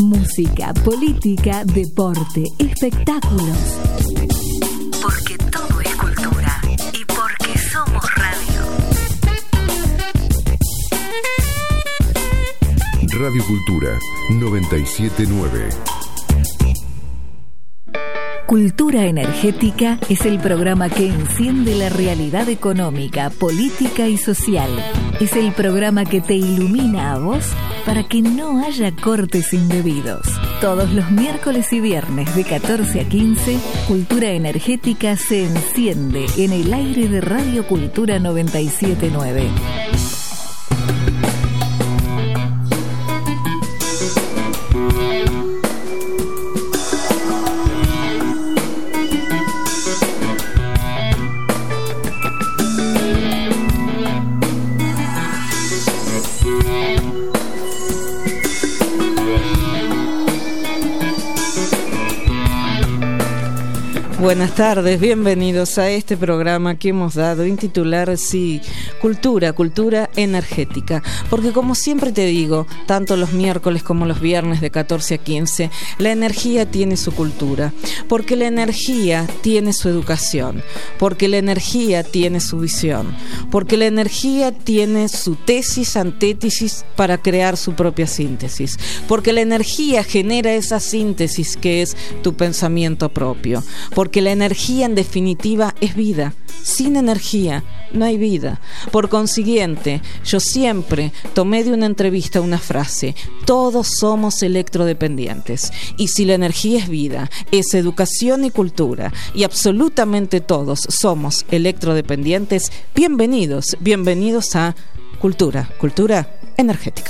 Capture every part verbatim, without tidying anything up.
música, política, deporte, espectáculos. Porque todo es cultura y porque somos radio. Radio Cultura noventa y siete punto nueve. Cultura Energética es el programa que enciende la realidad económica, política y social. Es el programa que te ilumina a vos para que no haya cortes indebidos. Todos los miércoles y viernes de catorce a quince, Cultura Energética se enciende en el aire de Radio Cultura noventa y siete punto nueve. Buenas tardes, bienvenidos a este programa que hemos dado en titular, sí, Cultura, Cultura Energética. Porque como siempre te digo, tanto los miércoles como los viernes de catorce a quince, la energía tiene su cultura. Porque la energía tiene su educación. Porque la energía tiene su visión. Porque la energía tiene su tesis, antítesis para crear su propia síntesis. Porque la energía genera esa síntesis que es tu pensamiento propio. Porque la energía en definitiva es vida. Sin energía no hay vida. Por consiguiente, yo siempre tomé de una entrevista una frase: todos somos electrodependientes. Y si la energía es vida, es educación y cultura, y absolutamente todos somos electrodependientes, bienvenidos, bienvenidos a Cultura, Cultura Energética.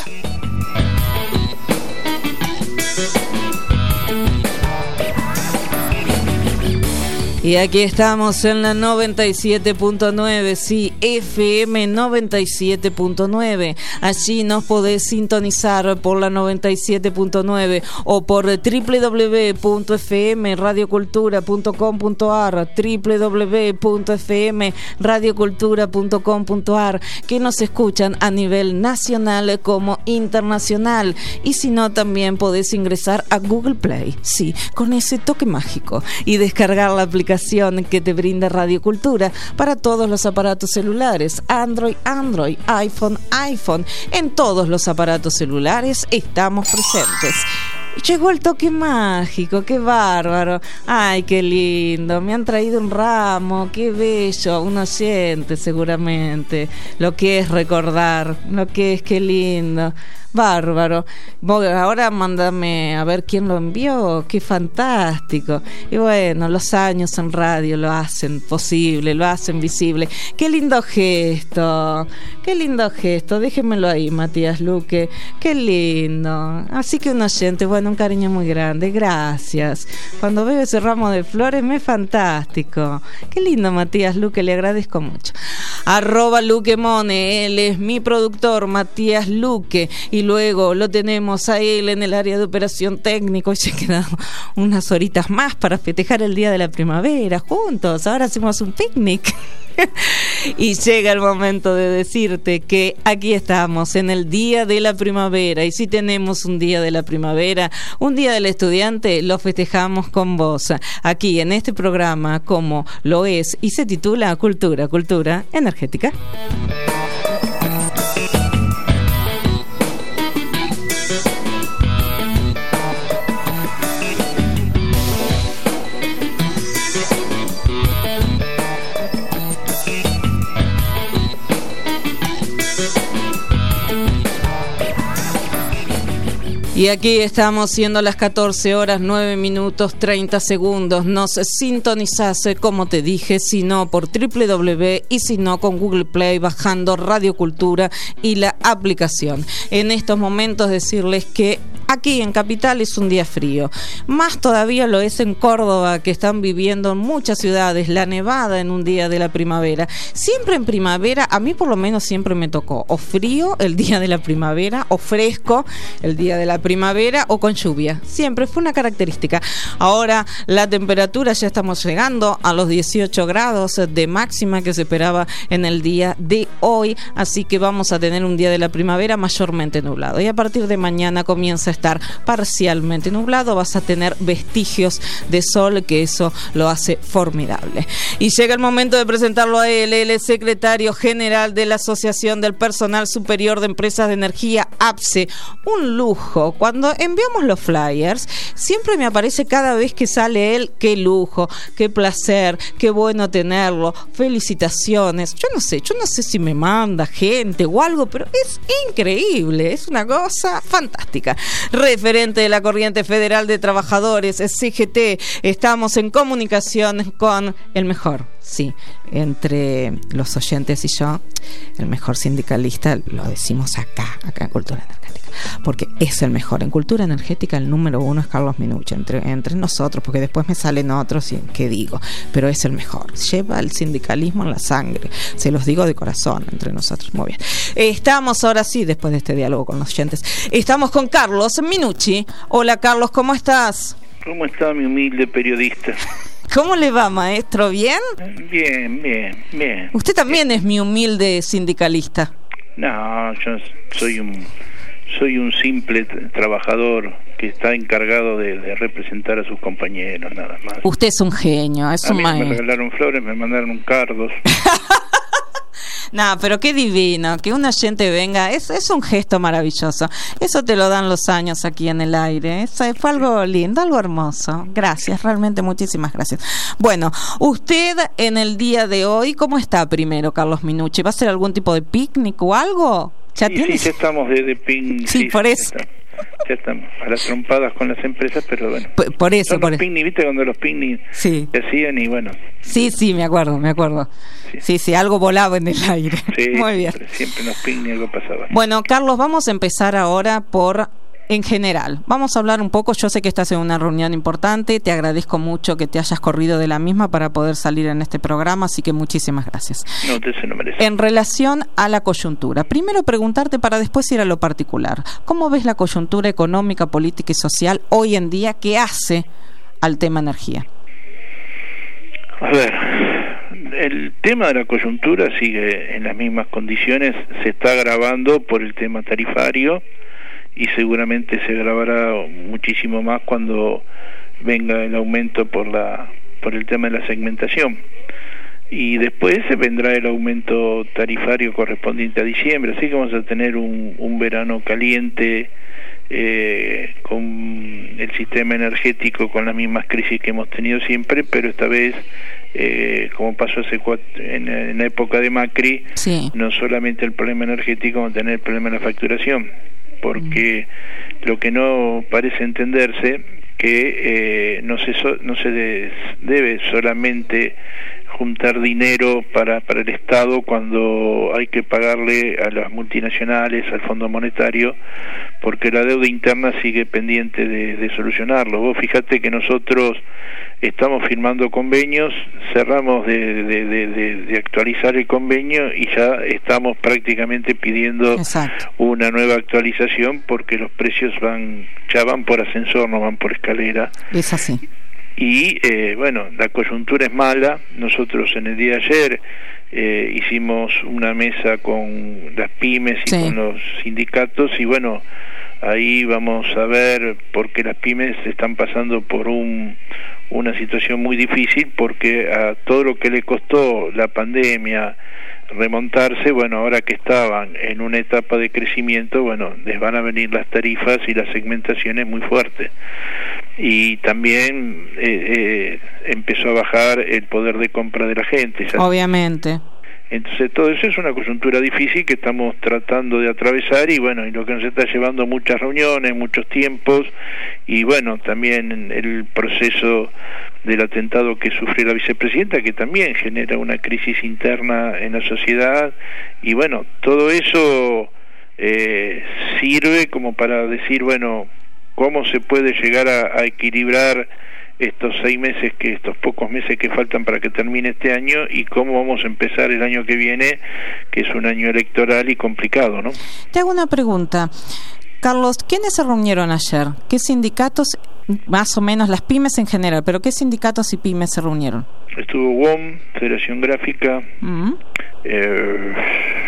Y aquí estamos en la noventa y siete punto nueve, sí, F M noventa y siete punto nueve. Allí nos podés sintonizar por la noventa y siete punto nueve o por doble u doble u doble u punto f m radio cultura punto com punto a r, doble u doble u doble u punto f m radio cultura punto com punto a r, que nos escuchan a nivel nacional como internacional. Y si no, también podés ingresar a Google Play, sí, con ese toque mágico, y descargar la aplicación que te brinda Radio Cultura para todos los aparatos celulares, Android, Android, iPhone, iPhone. En todos los aparatos celulares estamos presentes. Llegó el toque mágico, qué bárbaro. Ay, qué lindo, me han traído un ramo, qué bello, un oyente seguramente. Lo que es recordar, lo que es, qué lindo. Bárbaro. Ahora mándame a ver quién lo envió. Qué fantástico. Y bueno, los años en radio lo hacen posible, lo hacen visible. Qué lindo gesto. Qué lindo gesto. Déjenmelo ahí, Matías Luque. Qué lindo. Así que un oyente, bueno, un cariño muy grande. Gracias. Cuando veo ese ramo de flores, me es fantástico. Qué lindo, Matías Luque. Le agradezco mucho. Arroba Luque Mone. Él es mi productor, Matías Luque. Y luego lo tenemos a él en el área de operación técnico. Y se quedan unas horitas más para festejar el día de la primavera juntos. Ahora hacemos un picnic. Y llega el momento de decirte que aquí estamos en el día de la primavera. Y si tenemos un día de la primavera, un día del estudiante, lo festejamos con vos aquí en este programa, como lo es y se titula Cultura, Cultura Energética. Y aquí estamos, siendo las catorce horas nueve minutos treinta segundos. Nos sintonizás, como te dije, si no por doble u doble u doble u y si no con Google Play, bajando Radio Cultura y la aplicación. En estos momentos decirles que aquí en Capital es un día frío. Más todavía lo es en Córdoba, que están viviendo en muchas ciudades la nevada en un día de la primavera. Siempre en primavera, a mí por lo menos siempre me tocó o frío el día de la primavera o fresco el día de la primavera o con lluvia. Siempre fue una característica. Ahora la temperatura, ya estamos llegando a los dieciocho grados de máxima que se esperaba en el día de hoy, así que vamos a tener un día de la primavera mayormente nublado. Y a partir de mañana comienza a estar parcialmente nublado, vas a tener vestigios de sol, que eso lo hace formidable. Y llega el momento de presentarlo a él, él es secretario general de la Asociación del Personal Superior de Empresas de Energía, APSE. Un lujo. Cuando enviamos los flyers, siempre me aparece cada vez que sale él, qué lujo, qué placer, qué bueno tenerlo, felicitaciones. Yo no sé, yo no sé si me manda gente o algo, pero es increíble, es una cosa fantástica. Referente de la Corriente Federal de Trabajadores, C G T, estamos en comunicación con el mejor, sí, entre los oyentes y yo, el mejor sindicalista, lo decimos acá, acá en Cultura Energética, porque es el mejor. En Cultura Energética el número uno es Carlos Minucci, entre, entre nosotros, porque después me salen otros y qué digo, pero es el mejor. Lleva el sindicalismo en la sangre, se los digo de corazón, entre nosotros. Muy bien. Estamos ahora sí, después de este diálogo con los oyentes, estamos con Carlos Minucci. Hola Carlos, ¿cómo estás? ¿Cómo está mi humilde periodista? ¿Cómo le va, maestro? ¿Bien? Bien, bien, bien. Usted también es mi humilde sindicalista. No, yo soy un soy un simple t- trabajador que está encargado de, de representar a sus compañeros, nada más. Usted es un genio, es a un mí maestro. Me regalaron flores, me mandaron un cardos. No, pero qué divino, que un oyente venga, es, es un gesto maravilloso. Eso te lo dan los años aquí en el aire. Eso fue algo lindo, algo hermoso. Gracias, realmente muchísimas gracias. Bueno, usted en el día de hoy, ¿cómo está primero, Carlos Minucci? ¿Va a hacer algún tipo de picnic o algo? ¿Ya sí, tienes? sí, ya estamos de, de picnic. Sí, sí, por ya eso. Está. Ya estamos a las trompadas con las empresas, pero bueno. Por, por eso, Son por los eso. picnic, ¿viste? Cuando los picnic Sí. se hacían y bueno. Sí, sí, me acuerdo, me acuerdo. Sí, sí, sí, algo volaba en el aire. Sí, muy bien. Siempre, siempre en los picnic algo pasaba. Bueno, Carlos, vamos a empezar ahora por... En general, vamos a hablar un poco, yo sé que estás en una reunión importante, te agradezco mucho que te hayas corrido de la misma para poder salir en este programa, así que muchísimas gracias. No, usted se lo merece. En relación a la coyuntura, primero preguntarte para después ir a lo particular, ¿cómo ves la coyuntura económica, política y social hoy en día que hace al tema energía? A ver, el tema de la coyuntura sigue en las mismas condiciones, se está agravando por el tema tarifario, y seguramente se agravará muchísimo más cuando venga el aumento por la por el tema de la segmentación. Y después vendrá el aumento tarifario correspondiente a diciembre, así que vamos a tener un, un verano caliente eh, con el sistema energético con las mismas crisis que hemos tenido siempre, pero esta vez, eh, como pasó hace cuatro, en, en la época de Macri, sí. No solamente el problema energético, vamos a tener el problema de la facturación, porque mm. lo que no parece entenderse que eh, no se so, no se de, debe solamente juntar dinero para para el Estado cuando hay que pagarle a las multinacionales, al Fondo Monetario, porque la deuda interna sigue pendiente de, de solucionarlo. Vos fíjate que nosotros estamos firmando convenios, cerramos de, de, de, de, de actualizar el convenio y ya estamos prácticamente pidiendo Exacto. una nueva actualización porque los precios van ya van por ascensor, no van por escalera. Es así. Y eh, bueno, la coyuntura es mala. Nosotros en el día de ayer eh, hicimos una mesa con las pymes y sí. con los sindicatos y bueno, ahí vamos a ver porque las pymes están pasando por un una situación muy difícil porque a todo lo que le costó la pandemia remontarse, bueno, ahora que estaban en una etapa de crecimiento, bueno, les van a venir las tarifas y las segmentaciones muy fuertes. Y también eh, eh, empezó a bajar el poder de compra de la gente. ¿Sabes? Obviamente. Entonces todo eso es una coyuntura difícil que estamos tratando de atravesar y bueno, y lo que nos está llevando muchas reuniones, muchos tiempos y bueno, también el proceso del atentado que sufrió la vicepresidenta que también genera una crisis interna en la sociedad y bueno, todo eso eh, sirve como para decir, bueno, cómo se puede llegar a, a equilibrar estos seis meses, que estos pocos meses que faltan para que termine este año y cómo vamos a empezar el año que viene, que es un año electoral y complicado, ¿no? Te hago una pregunta, Carlos, ¿quiénes se reunieron ayer? ¿Qué sindicatos, más o menos las pymes en general, pero qué sindicatos y pymes se reunieron? Estuvo W O M, Federación Gráfica, uh-huh. eh,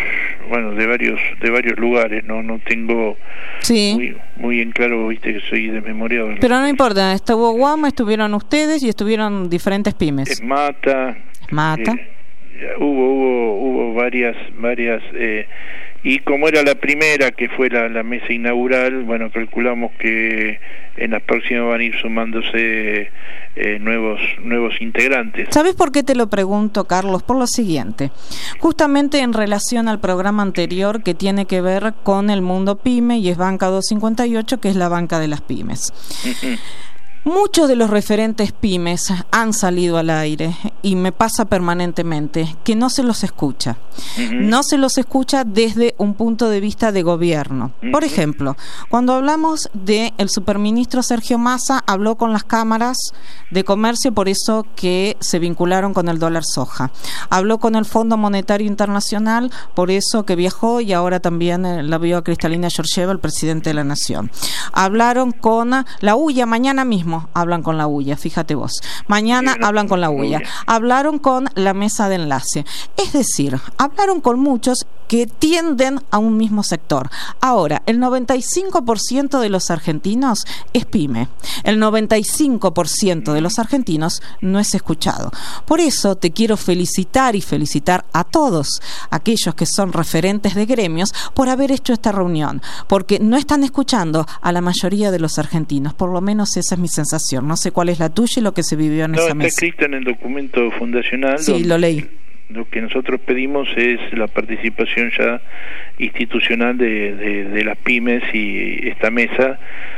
bueno, de varios de varios lugares, no no tengo sí. muy, muy en claro, viste que soy desmemoriado. Pero no importa, estuvo Guama, estuvieron ustedes y estuvieron diferentes pymes. Es Mata. Mata. Eh, hubo hubo hubo varias varias eh, y como era la primera, que fue la, la mesa inaugural, bueno, calculamos que en las próximas van a ir sumándose eh, nuevos nuevos integrantes. ¿Sabes por qué te lo pregunto, Carlos? Por lo siguiente, justamente en relación al programa anterior que tiene que ver con el mundo pyme y es Banca doscientos cincuenta y ocho, que es la banca de las pymes. Uh-huh. Muchos de los referentes pymes han salido al aire y me pasa permanentemente que no se los escucha. Uh-huh. No se los escucha desde un punto de vista de gobierno. Uh-huh. Por ejemplo, cuando hablamos del superministro Sergio Massa, habló con las cámaras de comercio, por eso que se vincularon con el dólar soja. Habló con el Fondo Monetario Internacional, por eso que viajó y ahora también eh, la vio a Cristalina Georgieva, el presidente de la Nación. Hablaron con la U I A mañana mismo. Hablan con la U I A, fíjate vos. Mañana sí, hablan con la U I A. Hablaron con la mesa de enlace. Es decir, hablaron con muchos que tienden a un mismo sector. Ahora, el noventa y cinco por ciento de los argentinos es pyme. El noventa y cinco por ciento de los argentinos no es escuchado. Por eso te quiero felicitar y felicitar a todos aquellos que son referentes de gremios por haber hecho esta reunión, porque no están escuchando a la mayoría de los argentinos. Por lo menos esa es mi sensación. No sé cuál es la tuya y lo que se vivió en no, esa mesa. Está escrito en el documento fundacional. Sí, lo leí. Lo que nosotros pedimos es la participación ya institucional de, de, de las pymes y esta mesa,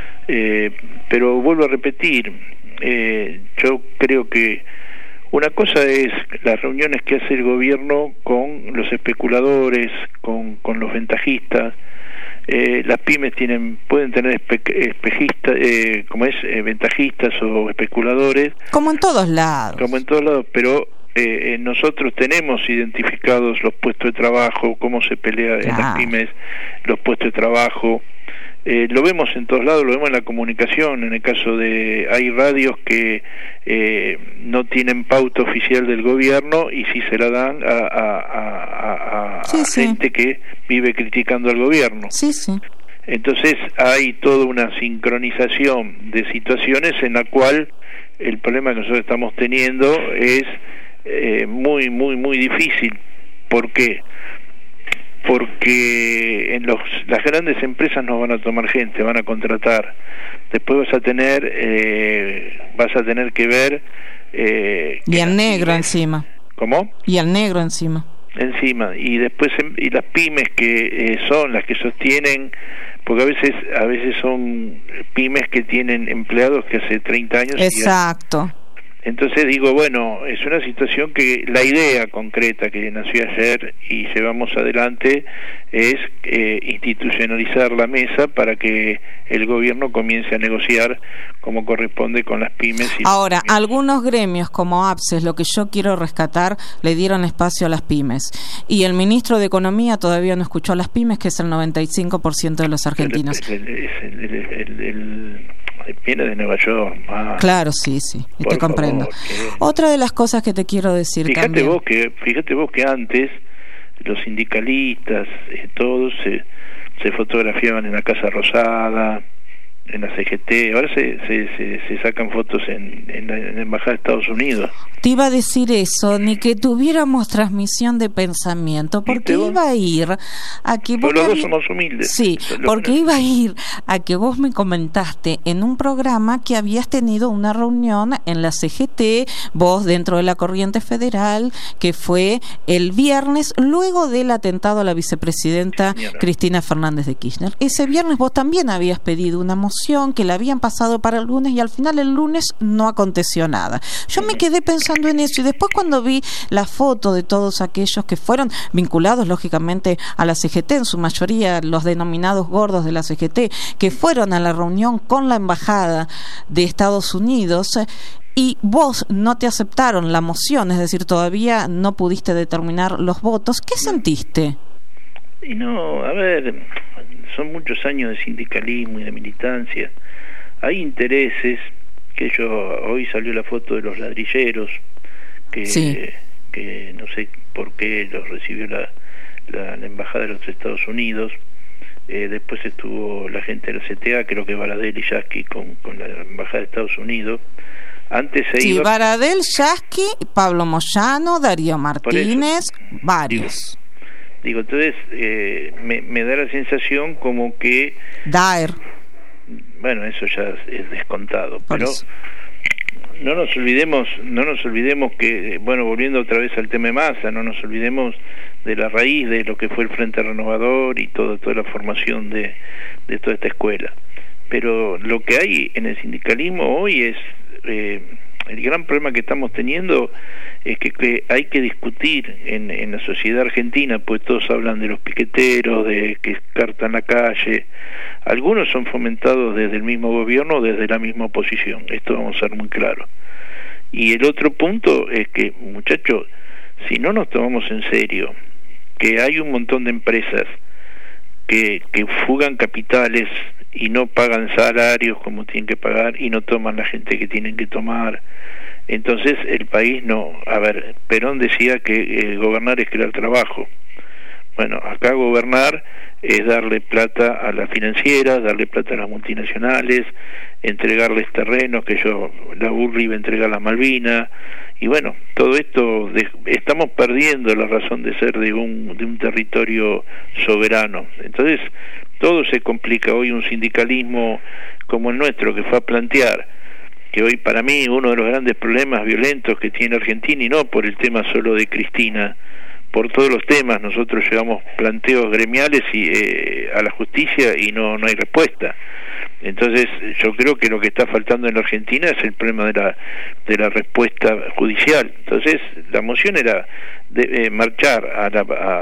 eh, pero vuelvo a repetir, eh, yo creo que una cosa es las reuniones que hace el gobierno con los especuladores, con, con los ventajistas. Eh, las pymes tienen pueden tener espe, espejistas, eh, como es, eh, ventajistas o especuladores. Como en todos lados. Como en todos lados, pero Eh, nosotros tenemos identificados los puestos de trabajo, cómo se pelea en ah. las pymes los puestos de trabajo, eh, lo vemos en todos lados, lo vemos en la comunicación. En el caso de hay radios que eh, no tienen pauta oficial del gobierno y sí se la dan a, a, a, a, sí, a sí. gente que vive criticando al gobierno. Sí, sí. Entonces hay toda una sincronización de situaciones en la cual el problema que nosotros estamos teniendo es Eh, muy muy muy difícil. ¿Por qué? Porque en los las grandes empresas no van a tomar gente, van a contratar. Después vas a tener eh, vas a tener que ver eh, y al negro pymes, encima. ¿Cómo? Y al negro encima. Encima y después y las pymes que eh, son las que sostienen, porque a veces a veces son pymes que tienen empleados que hace treinta años. Exacto. Y entonces digo, bueno, es una situación que la idea concreta que nació ayer y llevamos adelante es eh, institucionalizar la mesa para que el gobierno comience a negociar como corresponde con las pymes. Y Ahora, pymes. Algunos gremios como APSES, lo que yo quiero rescatar, le dieron espacio a las pymes. Y el ministro de Economía todavía no escuchó a las pymes, que es el noventa y cinco por ciento de los argentinos. El, el, el, el, el, el, viene de Nueva York. Ah, claro, sí, sí, y te comprendo. Favor, que... Otra de las cosas que te quiero decir fíjate también. Vos que, fíjate vos que antes los sindicalistas, eh, todos se, se fotografiaban en la Casa Rosada, en la C G T, ahora se, se, se, se sacan fotos en, en, la, en la Embajada de Estados Unidos. Te iba a decir eso, ni que tuviéramos transmisión de pensamiento, porque iba a ir a que vos... Pero los dos somos humildes. Sí, porque iba a ir a que vos me comentaste en un programa que habías tenido una reunión en la C G T, vos dentro de la Corriente Federal, que fue el viernes, luego del atentado a la vicepresidenta Señora. Cristina Fernández de Kirchner. Ese viernes vos también habías pedido una moción que la habían pasado para el lunes y al final el lunes no aconteció nada. Yo me quedé pensando en eso y después cuando vi la foto de todos aquellos que fueron vinculados lógicamente a la C G T, en su mayoría los denominados gordos de la C G T, que fueron a la reunión con la embajada de Estados Unidos, y vos no te aceptaron la moción, es decir, todavía no pudiste determinar los votos, ¿qué sentiste? Y no, a ver, son muchos años de sindicalismo y de militancia, hay intereses que yo, hoy salió la foto de los ladrilleros que, sí. que no sé por qué los recibió la, la, la embajada de los Estados Unidos. Eh, después estuvo la gente de la C T A, creo que Baradel y Yasky con, con la embajada de Estados Unidos. Antes se sí, iba... Baradel, Yasky, Pablo Moyano, Darío Martínez, varios. Digo, digo entonces eh, me, me da la sensación como que... Daer. Bueno, eso ya es descontado, Por pero... eso. No nos olvidemos, no nos olvidemos que, bueno, volviendo otra vez al tema de Massa, no nos olvidemos de la raíz de lo que fue el Frente Renovador y todo, toda la formación de, de toda esta escuela. Pero lo que hay en el sindicalismo hoy es, eh, el gran problema que estamos teniendo es que, que hay que discutir en, en la sociedad argentina, pues todos hablan de los piqueteros, de que cartan la calle. Algunos son fomentados desde el mismo gobierno o desde la misma oposición, esto vamos a ser muy claros. Y el otro punto es que, muchachos, si no nos tomamos en serio que hay un montón de empresas que, que fugan capitales y no pagan salarios como tienen que pagar y no toman la gente que tienen que tomar, entonces el país no... A ver, Perón decía que eh, gobernar es crear trabajo. Bueno, acá gobernar es darle plata a las financieras, darle plata a las multinacionales, entregarles terrenos que yo, la U R I iba a entregar a las Malvinas, y bueno, todo esto, de, estamos perdiendo la razón de ser de un, de un territorio soberano. Entonces, todo se complica. Hoy un sindicalismo como el nuestro, que fue a plantear, que hoy para mí uno de los grandes problemas violentos que tiene Argentina, y no por el tema solo de Cristina, por todos los temas, nosotros llevamos planteos gremiales y eh, a la justicia y no no hay respuesta. Entonces yo creo que lo que está faltando en la Argentina es el problema de la de la respuesta judicial. Entonces la moción era de, eh, marchar a, la, a,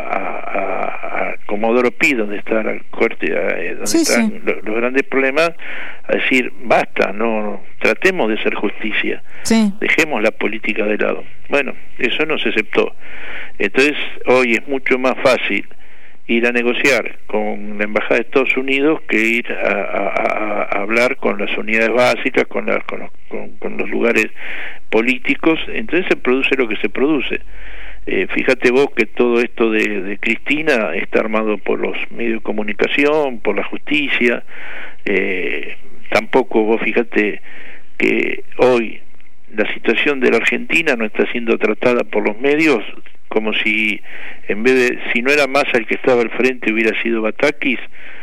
a, a Comodoro Pi, donde está la corte, eh, donde sí, están sí. Los, los grandes problemas, a decir basta, no tratemos de hacer justicia, sí. Dejemos la política de lado. Bueno, eso no se aceptó. Entonces hoy es mucho más fácil ir a negociar con la embajada de Estados Unidos que ir a, a, a, a hablar con las unidades básicas, con, la, con, los, con, con los lugares políticos. Entonces se produce lo que se produce. Eh, fíjate vos que todo esto de, de Cristina está armado por los medios de comunicación, por la justicia. Eh, tampoco vos fíjate que hoy la situación de la Argentina no está siendo tratada por los medios como si en vez de, si no era Massa el que estaba al frente hubiera sido Batakis.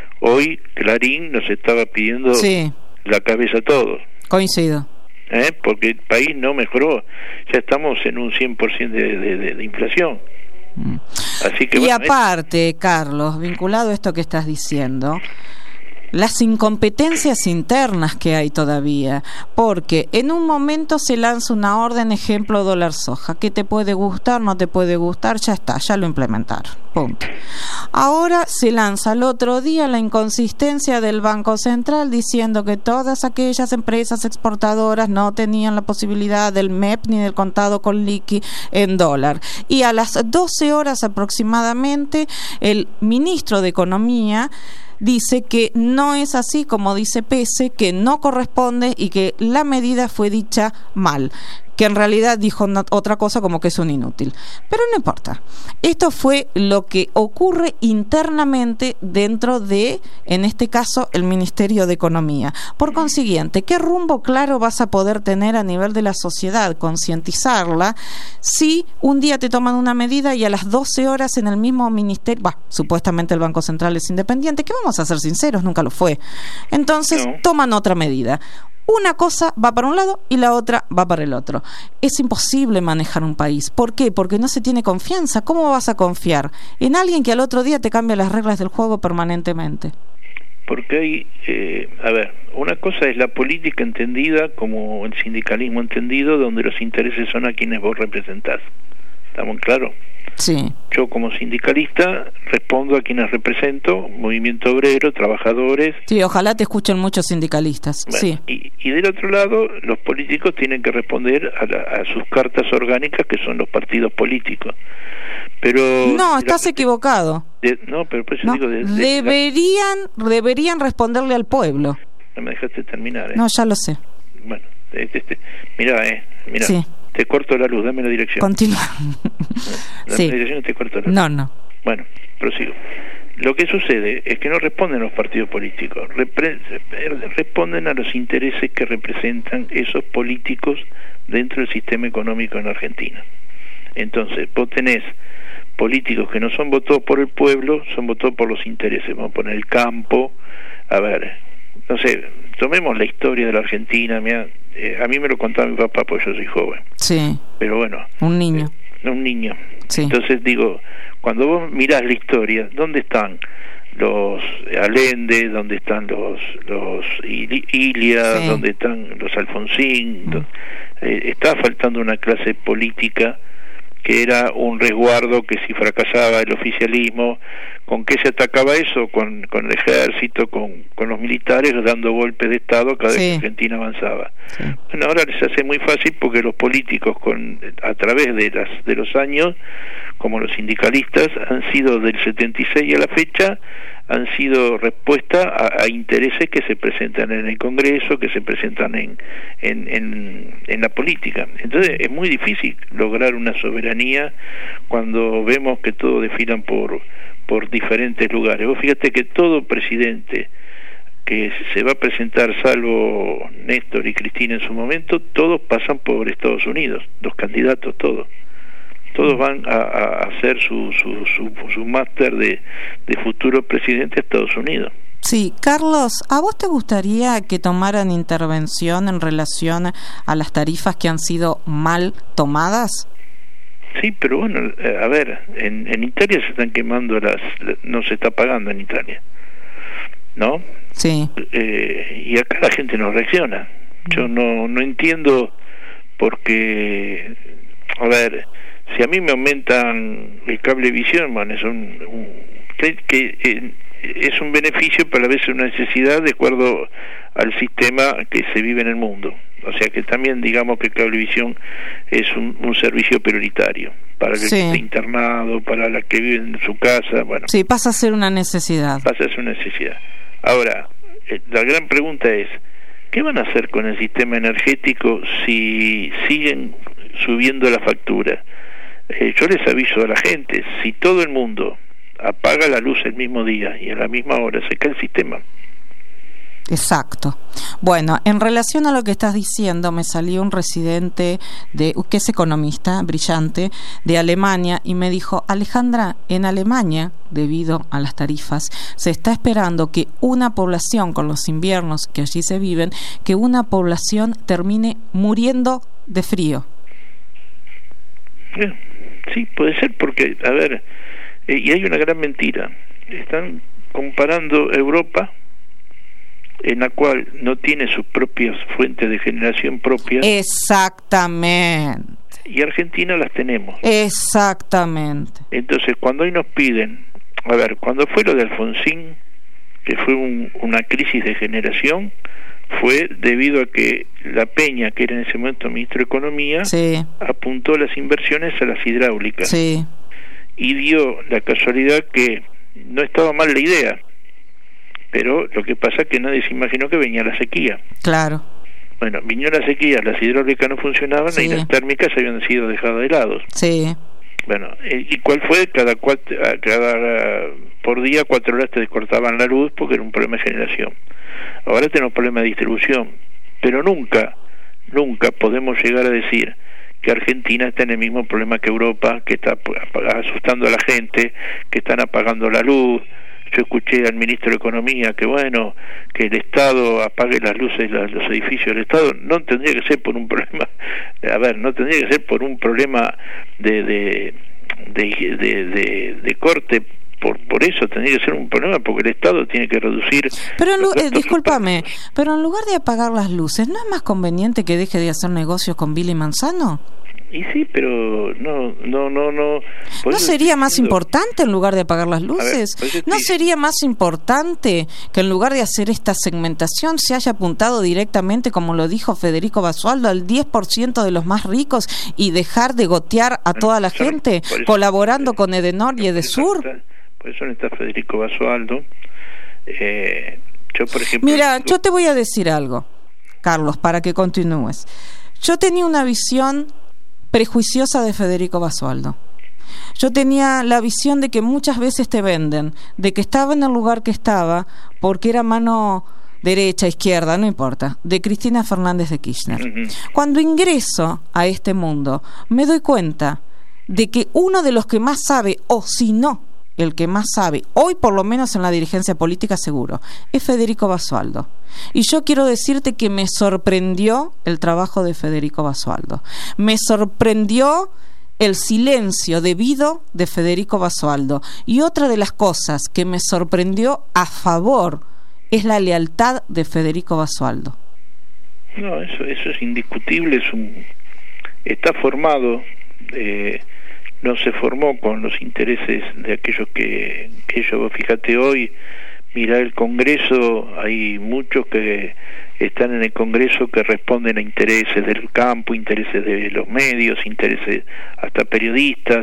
Hoy Clarín nos estaba pidiendo sí. la cabeza a todos. Coincido. ¿Eh? Porque el país no mejoró, ya estamos en un cien por ciento de, de, de, de inflación. Mm. Así que, y bueno, aparte, es... Carlos, vinculado a esto que estás diciendo, las incompetencias internas que hay todavía, porque en un momento se lanza una orden, ejemplo dólar soja, que te puede gustar, no te puede gustar, ya está, ya lo implementaron, punto. Ahora se lanza el otro día la inconsistencia del Banco Central diciendo que todas aquellas empresas exportadoras no tenían la posibilidad del M E P ni del contado con liqui en dólar, y a las doce horas aproximadamente el ministro de Economía dice que no es así como dice Pese, que no corresponde y que la medida fue dicha mal, que en realidad dijo no, otra cosa, como que es un inútil. Pero no importa. Esto fue lo que ocurre internamente dentro de, en este caso, el Ministerio de Economía. Por consiguiente, ¿qué rumbo claro vas a poder tener a nivel de la sociedad, concientizarla, si un día te toman una medida y a las doce horas en el mismo ministerio, bah, supuestamente el Banco Central es independiente, que vamos a ser sinceros, nunca lo fue. Entonces, no. toman otra medida. Una cosa va para un lado y la otra va para el otro. Es imposible manejar un país. ¿Por qué? Porque no se tiene confianza. ¿Cómo vas a confiar en alguien que al otro día te cambia las reglas del juego permanentemente? Porque hay, eh, a ver, una cosa es la política entendida como el sindicalismo entendido, donde los intereses son a quienes vos representás. ¿Estamos claros? Sí. Yo como sindicalista respondo a quienes represento, movimiento obrero, trabajadores. Sí, ojalá te escuchen muchos sindicalistas. Bueno, sí. Y, y del otro lado, los políticos tienen que responder a, la, a sus cartas orgánicas, que son los partidos políticos. Pero no, estás la, equivocado. De, no, pero por eso no, digo... De, de, deberían, la... deberían responderle al pueblo. No me dejaste terminar, ¿eh? No, ya lo sé. Bueno, este, este, mirá, eh, mirá. Sí. Te corto la luz, dame la dirección. Continúa. Dame sí. la dirección y te corto la luz. No, no. Bueno, prosigo. Lo que sucede es que no responden los partidos políticos, repre- responden a los intereses que representan esos políticos dentro del sistema económico en Argentina. Entonces, vos tenés políticos que no son votados por el pueblo, son votados por los intereses. Vamos a poner el campo, a ver, no sé, tomemos la historia de la Argentina. Mirá, eh, a mí me lo contaba mi papá, porque yo soy joven. Sí. Pero bueno. Un niño. Eh, un niño. Sí. Entonces digo, cuando vos mirás la historia, ¿dónde están los Allende? ¿Dónde están los los Ilia? Sí. ¿Dónde están los Alfonsín? Mm. Eh, está faltando una clase política que era un resguardo, que si fracasaba el oficialismo, ¿con qué se atacaba eso? Con, con el ejército, con, con los militares dando golpes de Estado cada sí. vez que Argentina avanzaba. Sí. Bueno, ahora les hace muy fácil porque los políticos, con a través de las de los años, como los sindicalistas, han sido del setenta y seis a la fecha, han sido respuesta a, a intereses que se presentan en el Congreso, que se presentan en, en, en, en la política. Entonces es muy difícil lograr una soberanía cuando vemos que todos desfilan por, por diferentes lugares. Vos fíjate que todo presidente que se va a presentar, salvo Néstor y Cristina en su momento, todos pasan por Estados Unidos, los candidatos, todos. Todos van a, a hacer su su, su, su máster de, de futuro presidente de Estados Unidos. Sí, Carlos, ¿a vos te gustaría que tomaran intervención en relación a las tarifas que han sido mal tomadas? Sí, pero bueno, a ver, en, en Italia se están quemando las, no se está pagando en Italia, ¿no? Sí. Eh, y acá la gente no reacciona. Yo no no entiendo porque, a ver, si a mí me aumentan el cablevisión, bueno, es un, un que, que eh, es un beneficio, pero a veces una necesidad de acuerdo al sistema que se vive en el mundo. O sea que también digamos que cablevisión es un, un servicio prioritario para el sí. que esté internado, para la que vive en su casa. Bueno, sí, pasa a ser una necesidad. Pasa a ser una necesidad. Ahora, eh, la gran pregunta es, ¿qué van a hacer con el sistema energético si siguen subiendo la factura? Eh, yo les aviso a la gente, si todo el mundo apaga la luz el mismo día y a la misma hora, se cae el sistema. Exacto. Bueno, en relación a lo que estás diciendo, me salió un residente de que es economista brillante de Alemania y me dijo: Alejandra, en Alemania, debido a las tarifas, se está esperando que una población, con los inviernos que allí se viven, que una población termine muriendo de frío. Sí, puede ser, porque, a ver, eh, y hay una gran mentira. Están comparando Europa, en la cual no tiene sus propias fuentes de generación propias. Exactamente. Y Argentina las tenemos. Exactamente. Entonces, cuando hoy nos piden, a ver, cuando fue lo de Alfonsín, que fue un, una crisis de generación, fue debido a que la Peña, que era en ese momento ministro de Economía, sí. apuntó las inversiones a las hidráulicas. Sí. Y dio la casualidad que no estaba mal la idea, pero lo que pasa es que nadie se imaginó que venía la sequía. Claro. Bueno, vino la sequía, las hidráulicas no funcionaban, sí. y las térmicas habían sido dejadas de lado. Sí. Bueno, ¿y cuál fue? Cada cuatro, cada por día cuatro horas te cortaban la luz porque era un problema de generación. Ahora tenemos problema de distribución, pero nunca, nunca podemos llegar a decir que Argentina está en el mismo problema que Europa, que está asustando a la gente, que están apagando la luz. Yo escuché al ministro de Economía que bueno, que el Estado apague las luces, los, los edificios del Estado. No tendría que ser por un problema, a ver, no tendría que ser por un problema de de de de, de, de corte. Por por eso tendría que ser un problema, porque el Estado tiene que reducir. Pero en, eh, discúlpame, pero en lugar de apagar las luces, ¿no es más conveniente que deje de hacer negocios con Billy Manzano? Y sí, pero no, no, no, no. ¿No sería más diciendo... importante en lugar de apagar las luces? Ver, ¿No sería más importante que en lugar de hacer esta segmentación se haya apuntado directamente, como lo dijo Federico Basualdo, al diez por ciento de los más ricos y dejar de gotear a toda la gente, eso, colaborando con Edenor y Edesur? Por, por eso no está Federico Basualdo. Eh, yo, por ejemplo... Mira, yo te voy a decir algo, Carlos, para que continúes. Yo tenía una visión prejuiciosa de Federico Basualdo. Yo tenía la visión de que muchas veces te venden, de que estaba en el lugar que estaba porque era mano derecha, izquierda, no importa, de Cristina Fernández de Kirchner. Uh-huh. Cuando ingreso a este mundo, me doy cuenta de que uno de los que más sabe, o si no, el que más sabe, hoy por lo menos en la dirigencia política seguro, es Federico Basualdo. Y yo quiero decirte que me sorprendió el trabajo de Federico Basualdo. Me sorprendió el silencio debido de Federico Basualdo. Y otra de las cosas que me sorprendió a favor es la lealtad de Federico Basualdo. No, eso, eso es indiscutible, es un, está formado, eh, no se formó con los intereses de aquellos que, que yo, fíjate hoy, mira el Congreso, hay muchos que están en el Congreso que responden a intereses del campo, intereses de los medios, intereses hasta periodistas,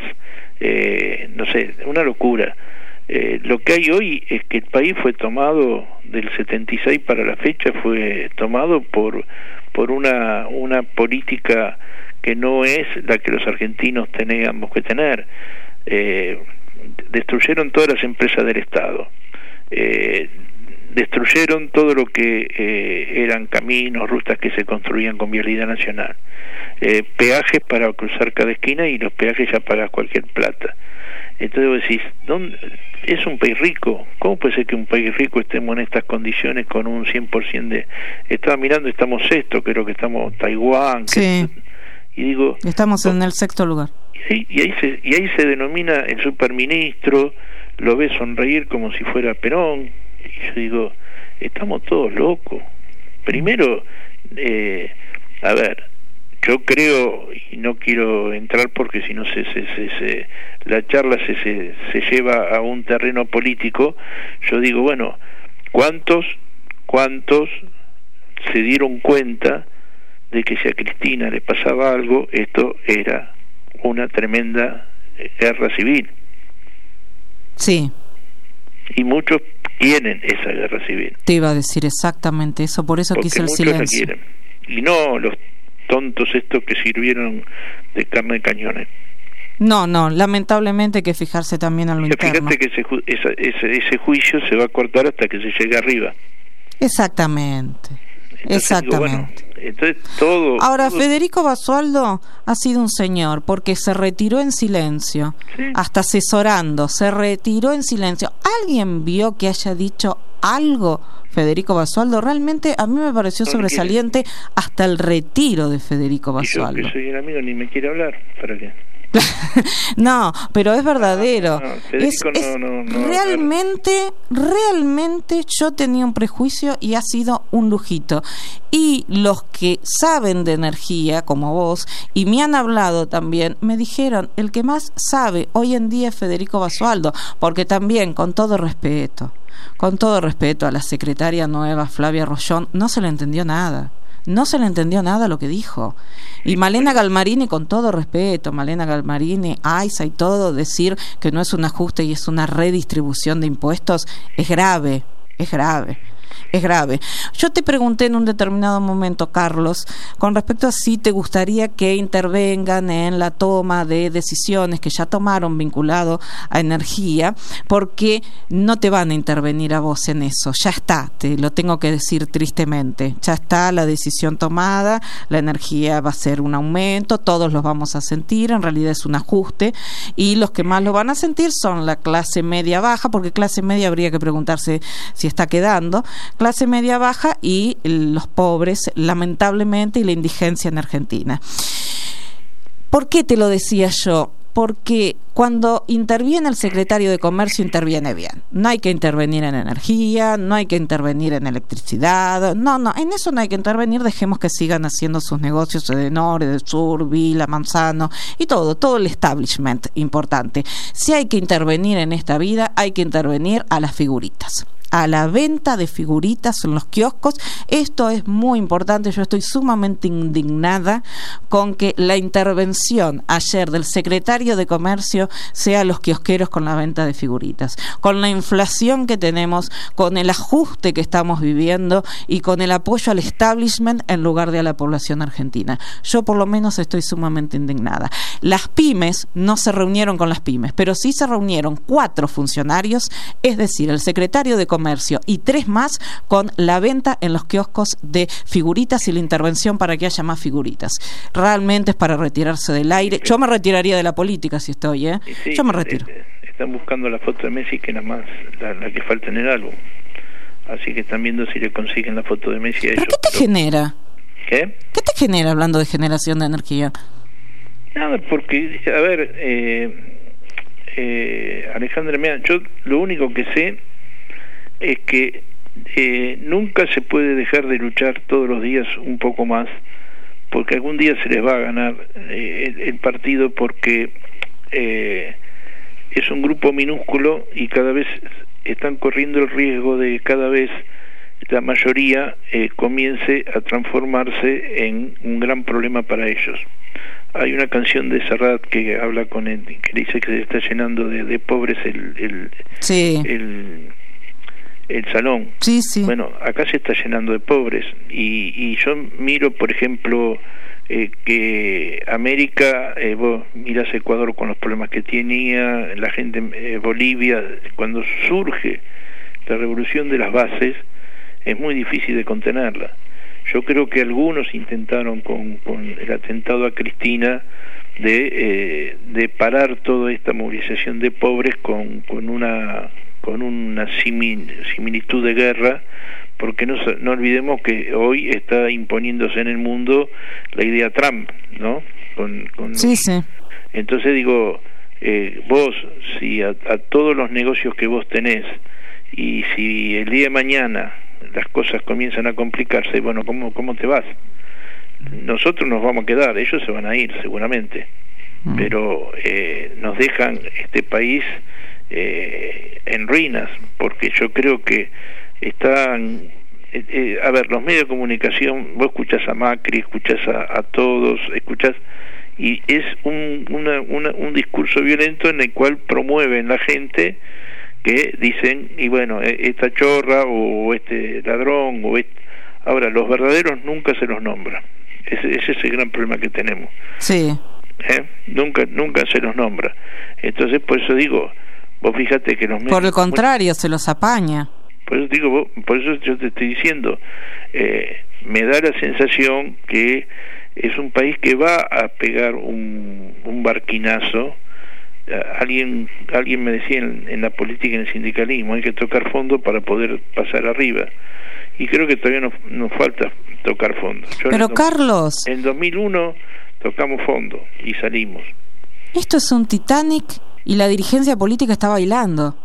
eh, no sé, una locura. Eh, lo que hay hoy es que el país fue tomado del setenta y seis para la fecha, fue tomado por por una una política que no es la que los argentinos teníamos que tener. Eh, destruyeron todas las empresas del Estado, eh, destruyeron todo lo que eh, eran caminos, rutas que se construían con vialidad nacional, eh, peajes para cruzar cada esquina, y los peajes ya pagas cualquier plata. Entonces vos decís, ¿dónde? Es un país rico. ¿Cómo puede ser que un país rico estemos en estas condiciones con un cien por ciento de... Estaba mirando, estamos sexto, creo que estamos Taiwán. Sí. Que... Y digo... Estamos en el sexto lugar. Y ahí, y, ahí se, y ahí se denomina el superministro, lo ve sonreír como si fuera Perón. Y yo digo, estamos todos locos. Primero, eh, a ver... Yo creo, y no quiero entrar porque si no se, se, se, se, la charla se, se, se lleva a un terreno político, yo digo, bueno, ¿cuántos, cuántos se dieron cuenta de que si a Cristina le pasaba algo, esto era una tremenda guerra civil? Sí. Y muchos quieren esa guerra civil. Te iba a decir exactamente eso, por eso porque quise el muchos silencio. La quieren. Y no los tontos estos que sirvieron de carne de cañones. No, no, lamentablemente hay que fijarse también en lo interno. Fíjate que ese, ju- esa, ese, ese juicio se va a cortar hasta que se llegue arriba. Exactamente. Entonces, Exactamente. Digo, bueno, entonces todo. Ahora, todo... Federico Basualdo ha sido un señor porque se retiró en silencio, ¿sí? Hasta asesorando, se retiró en silencio. ¿Alguien vio que haya dicho algo Federico Basualdo? Realmente a mí me pareció no sobresaliente hasta el retiro de Federico Basualdo. Y yo que soy el amigo ni me quiere hablar, ¿para qué? No, pero es verdadero. No, no, es, no, es no, no, realmente, no. realmente yo tenía un prejuicio y ha sido un lujito. Y los que saben de energía, como vos, y me han hablado también, me dijeron, el que más sabe hoy en día es Federico Basualdo, porque también, con todo respeto, con todo respeto a la secretaria nueva, Flavia Rollón, no se le entendió nada. No se le entendió nada lo que dijo. Y Malena Galmarini, con todo respeto, Malena Galmarini, AISA y todo, decir que no es un ajuste y es una redistribución de impuestos, es grave, es grave. Es grave. Yo te pregunté en un determinado momento, Carlos, con respecto a si te gustaría que intervengan en la toma de decisiones que ya tomaron vinculado a energía, porque no te van a intervenir a vos en eso. Ya está, te lo tengo que decir tristemente. Ya está la decisión tomada, la energía va a ser un aumento, todos los vamos a sentir, en realidad es un ajuste, y los que más lo van a sentir son la clase media baja, porque clase media habría que preguntarse si está quedando, clase media baja y los pobres, lamentablemente, y la indigencia en Argentina. ¿Por qué te lo decía yo? Porque cuando interviene el secretario de Comercio, interviene bien. No hay que intervenir en energía, no hay que intervenir en electricidad, no, no, en eso no hay que intervenir, dejemos que sigan haciendo sus negocios de Norte, de Sur, Vila, Manzano, y todo, todo el establishment importante. Si hay que intervenir en esta vida, hay que intervenir a las figuritas. a la venta de figuritas en los kioscos. Esto es muy importante. Yo estoy sumamente indignada con que la intervención ayer del secretario de Comercio sea los kiosqueros con la venta de figuritas, con la inflación que tenemos, con el ajuste que estamos viviendo y con el apoyo al establishment en lugar de a la población argentina. Yo por lo menos estoy sumamente indignada. Las pymes no se reunieron con las pymes, pero sí se reunieron cuatro funcionarios, es decir, el secretario de Comercio y tres más, con la venta en los kioscos de figuritas y la intervención para que haya más figuritas. Realmente es para retirarse del aire. Yo me retiraría de la política si estoy, ¿eh? Sí, Yo me retiro. Están buscando la foto de Messi, que nada más la, la que falta en el álbum. Así que están viendo si le consiguen la foto de Messi a ellos. ¿Pero qué te genera? ¿Qué? ¿Qué te genera hablando de generación de energía? Nada, porque, a ver, eh, eh, Alejandra, mira, yo lo único que sé es que eh, nunca se puede dejar de luchar todos los días un poco más, porque algún día se les va a ganar eh, el, el partido, porque eh, es un grupo minúsculo y cada vez están corriendo el riesgo de cada vez la mayoría eh, comience a transformarse en un gran problema para ellos. Hay una canción de Serrat que habla con él, que dice que se está llenando de, de pobres el el, sí. el el salón. Sí, sí. Bueno, acá se está llenando de pobres y, y yo miro, por ejemplo, eh, que América, eh, vos mirás Ecuador con los problemas que tenía, la gente, eh, Bolivia, cuando surge la revolución de las bases, es muy difícil de contenerla. Yo creo que algunos intentaron con, con el atentado a Cristina de, eh, de parar toda esta movilización de pobres con, con una con una simil, similitud de guerra, porque no, no olvidemos que hoy está imponiéndose en el mundo la idea Trump, ¿no? Con, con sí, los, sí. Entonces digo, eh, vos, si a, a todos los negocios que vos tenés, y si el día de mañana las cosas comienzan a complicarse, bueno, ¿cómo, cómo te vas? Nosotros nos vamos a quedar, ellos se van a ir seguramente, mm. pero eh, nos dejan este país eh, en ruinas, porque yo creo que están, eh, eh, a ver, los medios de comunicación, vos escuchás a Macri, escuchás a, a todos, escuchás, y es un, una, una, un discurso violento en el cual promueven la gente que dicen, y bueno, esta chorra o este ladrón o este... Ahora, los verdaderos nunca se los nombra. Ese, ese es el gran problema que tenemos. Sí. ¿Eh? Nunca nunca se los nombra. Entonces, por eso digo, vos fíjate que los medios... Por el contrario, se los apaña. Por eso digo, vos, por eso yo te estoy diciendo, eh, me da la sensación que es un país que va a pegar un, un barquinazo. Alguien alguien me decía en, en la política y en el sindicalismo, hay que tocar fondo para poder pasar arriba, y creo que todavía nos, nos falta tocar fondo. Yo Pero en Carlos, en dos mil uno tocamos fondo y salimos. Esto es un Titanic y la dirigencia política está bailando.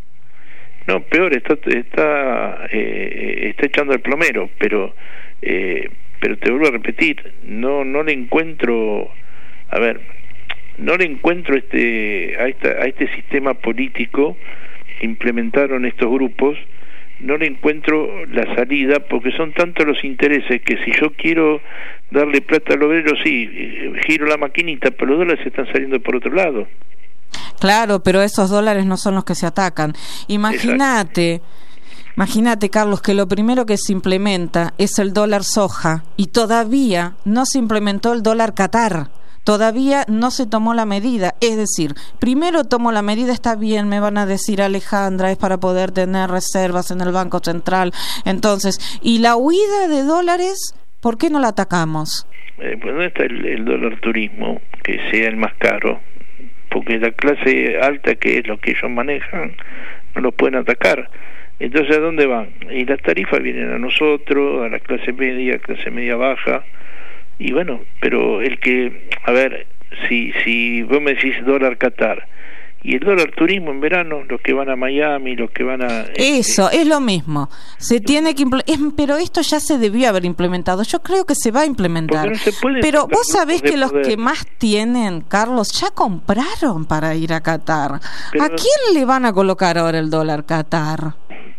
No, peor, está está eh, está echando el plomero, pero eh, pero te vuelvo a repetir, no no le encuentro, a ver, no le encuentro este a esta a este sistema político que implementaron estos grupos, no le encuentro la salida, porque son tantos los intereses que si yo quiero darle plata al obrero, sí, giro la maquinita, pero los dólares están saliendo por otro lado. Claro, pero esos dólares no son los que se atacan. Imagínate, imagínate, Carlos, que lo primero que se implementa es el dólar soja y todavía no se implementó el dólar Qatar. Todavía no se tomó la medida, es decir, primero tomo la medida, está bien, me van a decir, Alejandra, es para poder tener reservas en el Banco Central, entonces, ¿y la huida de dólares, por qué no la atacamos? Eh, pues ¿dónde está el, el dólar turismo, que sea el más caro? Porque la clase alta, que es lo que ellos manejan, no los pueden atacar. Entonces, ¿a dónde van? Y las tarifas vienen a nosotros, a la clase media, clase media baja. Y bueno, pero el que, a ver, si si vos me decís dólar Qatar y el dólar turismo en verano, los que van a Miami, los que van a... Eso, eh, es lo mismo. Se tiene que... Es, pero esto ya se debió haber implementado. Yo creo que se va a implementar. No se puede, pero vos sabés que los poder. que más tienen, Carlos, ya compraron para ir a Qatar. Pero, ¿a quién le van a colocar ahora el dólar Qatar?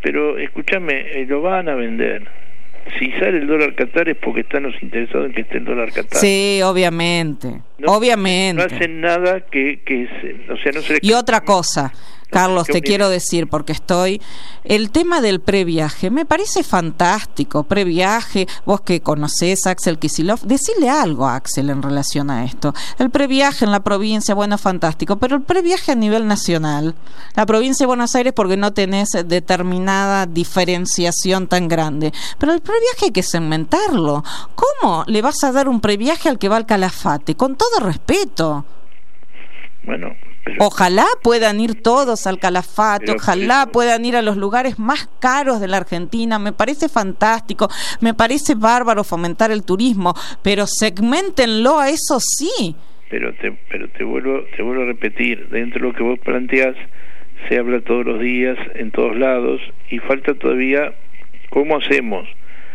pero escúchame, eh, lo van a vender. Si sale el dólar Qatar es porque están los interesados en que esté el dólar Qatar. Sí, obviamente, no, obviamente. No hacen nada que, que se, o sea, no se les... Y otra cosa, Carlos, te quiero decir, porque estoy... El tema del previaje me parece fantástico. Previaje, vos que conocés a Axel Kicillof, decile algo a Axel en relación a esto. El previaje en la provincia, bueno, fantástico, pero el previaje a nivel nacional, la provincia de Buenos Aires, porque no tenés determinada diferenciación tan grande. Pero el previaje hay que segmentarlo. ¿Cómo le vas a dar un previaje al que va al Calafate? Con todo respeto. Bueno... Pero, ojalá puedan ir todos al Calafate, pero, ojalá pero, puedan ir a los lugares más caros de la Argentina. Me parece fantástico, me parece bárbaro fomentar el turismo, pero segméntenlo a eso sí. Pero te, pero te vuelvo, te vuelvo a repetir, dentro de lo que vos planteás, se habla todos los días, en todos lados, y falta todavía cómo hacemos,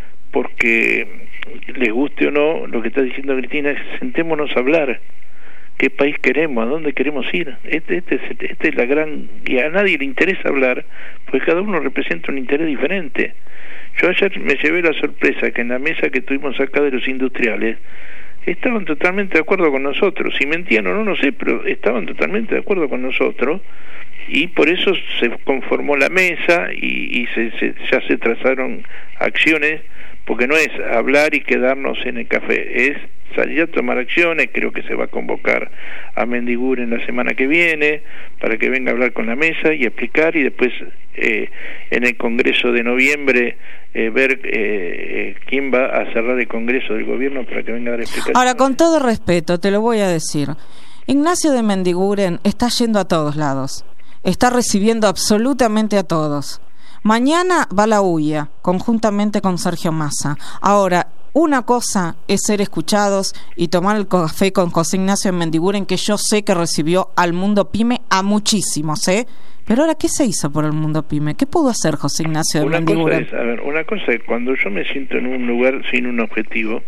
porque les guste o no, lo que está diciendo Cristina es sentémonos a hablar. ¿Qué país queremos? ¿A dónde queremos ir? Este, este, es, este es la gran... Y a nadie le interesa hablar, porque cada uno representa un interés diferente. Yo ayer me llevé la sorpresa que en la mesa que tuvimos acá de los industriales, estaban totalmente de acuerdo con nosotros. Si mentían o no, no sé, pero estaban totalmente de acuerdo con nosotros, y por eso se conformó la mesa y, y se, se, ya se trazaron acciones, porque no es hablar y quedarnos en el café, es salir a tomar acciones. Creo que se va a convocar a Mendiguren en la semana que viene para que venga a hablar con la mesa y explicar, y después eh, en el Congreso de noviembre eh, ver eh, eh, quién va a cerrar el Congreso del Gobierno para que venga a dar explicaciones. Ahora, con todo respeto, te lo voy a decir, Ignacio de Mendiguren está yendo a todos lados, está recibiendo absolutamente a todos. Mañana va la U I A, conjuntamente con Sergio Massa. Ahora, una cosa es ser escuchados y tomar el café con José Ignacio Mendiguren, que yo sé que recibió al mundo pyme a muchísimos, ¿eh? Pero ahora, ¿qué se hizo por el mundo pyme? ¿Qué pudo hacer José Ignacio una Mendiguren? Cosa es, a ver, una cosa es cuando yo me siento en un lugar sin un objetivo,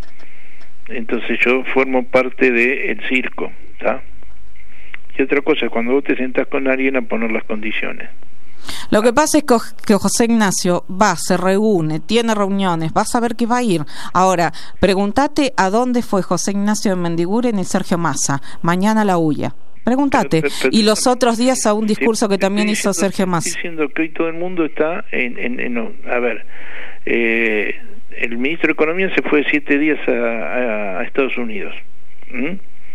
entonces yo formo parte del circo, ¿está? Y otra cosa es cuando vos te sentás con alguien a poner las condiciones. Lo que pasa es que José Ignacio va, se reúne, tiene reuniones, vas a ver que va a ir. Ahora, pregúntate a dónde fue José Ignacio de Mendiguren y Sergio Massa. Mañana la U I A. Pregúntate. Pero, pero, y los otros días a un discurso que también hizo diciendo, Sergio Massa. Estoy diciendo que hoy todo el mundo está en... en, en no, a ver, eh, el ministro de Economía se fue siete días a, a, a Estados Unidos. ¿Mm?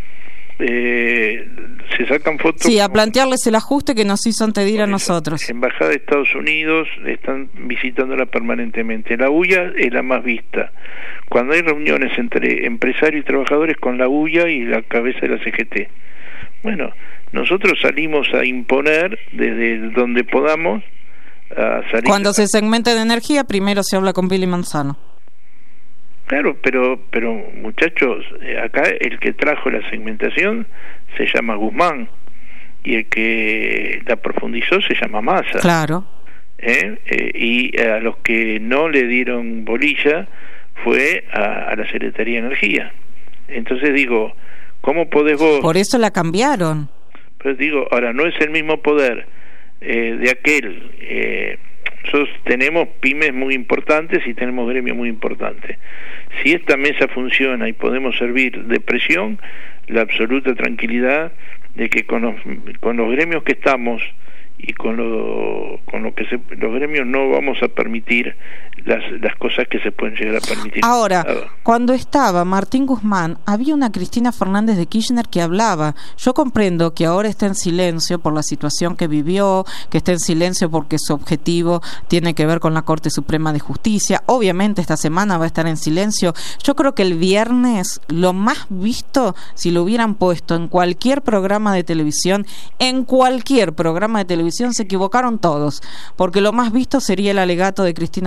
Eh, se sacan fotos. Sí, a plantearles el ajuste que nos hizo antedir a nosotros. Embajada de Estados Unidos están visitándola permanentemente. La U I A es la más vista. Cuando hay reuniones entre empresarios y trabajadores con la U I A y la cabeza de la C G T. Bueno, nosotros salimos a imponer desde donde podamos. A salir. Cuando se segmente de energía, primero se habla con Billy Manzano. Claro, pero pero muchachos, acá el que trajo la segmentación se llama Guzmán y el que la profundizó se llama Massa. Claro. ¿Eh? Eh, y a los que no le dieron bolilla fue a, a la Secretaría de Energía. Entonces digo, ¿cómo podés vos? Por eso la cambiaron. Pues digo, ahora no es el mismo poder eh, de aquel... Eh, nosotros tenemos pymes muy importantes y tenemos gremios muy importantes. Si esta mesa funciona y podemos servir de presión, la absoluta tranquilidad de que con los, con los gremios que estamos y con lo, con lo que se, los gremios no vamos a permitir las, las cosas que se pueden llegar a permitir. Ahora, cuando estaba Martín Guzmán, había una Cristina Fernández de Kirchner que hablaba. Yo comprendo que ahora está en silencio por la situación que vivió, que está en silencio porque su objetivo tiene que ver con la Corte Suprema de Justicia. Obviamente esta semana va a estar en silencio. Yo creo que el viernes lo más visto, si lo hubieran puesto en cualquier programa de televisión, en cualquier programa de televisión se equivocaron todos, porque lo más visto sería el alegato de Cristina Fernández